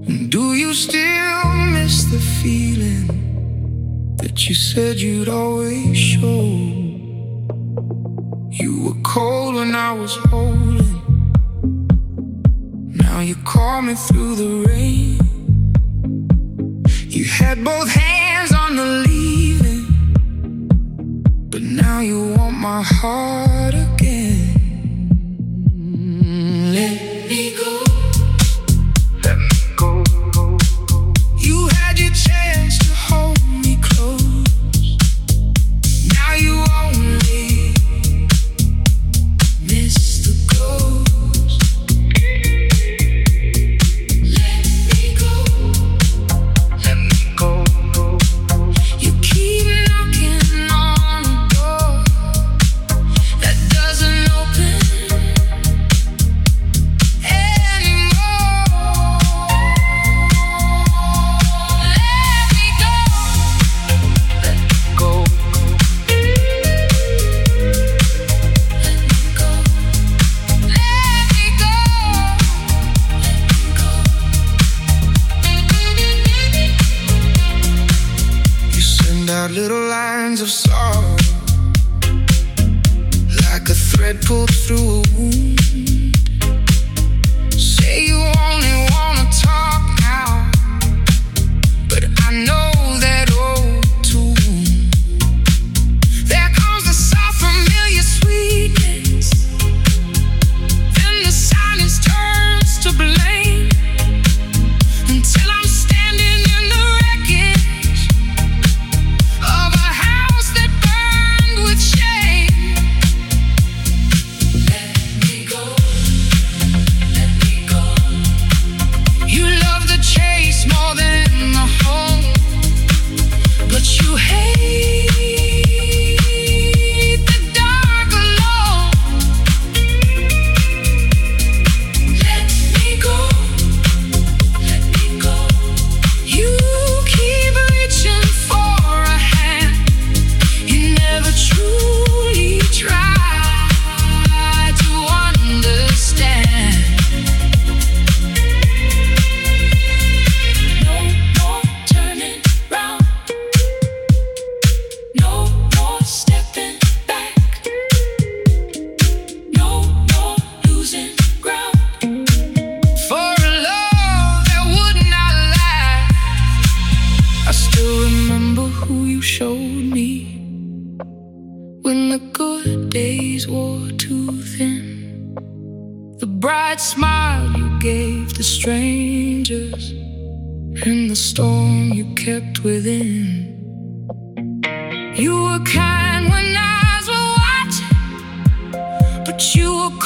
Do you still miss the feeling that you said you'd always show? You were cold when I was holding. Now you call me through the rain. You had both hands on the leaving, but now you want my heart again. Let me go. Let me go. You had your chance to hold me close. Now you only miss the ghost. Let me go. Let me go. You keep knocking on the door that doesn't open anymore. Let me go. Let me go. Let me go. Let me go. You send out little lines of sorrow, like a thread pulled through a wound. Say you only wanna talk now, but I know that old tune. There comes the soft familiar sweetness, then the silence turns to blame, until I'm standing in the wreckage of a house that burned with shame. Let me go. Let me go. You love the chase more than the home, but you hate the dark alone. Let me go. Let me go. You keep reaching for a hand. You never truly try to understand. No more turning round. No more stepping back. No more losing ground. For a love that would not last. I still remember who you showed me when the good days wore too thin. The bright smile you gave to strangers, and the storm you kept within. You were kind when eyes were watching, but you were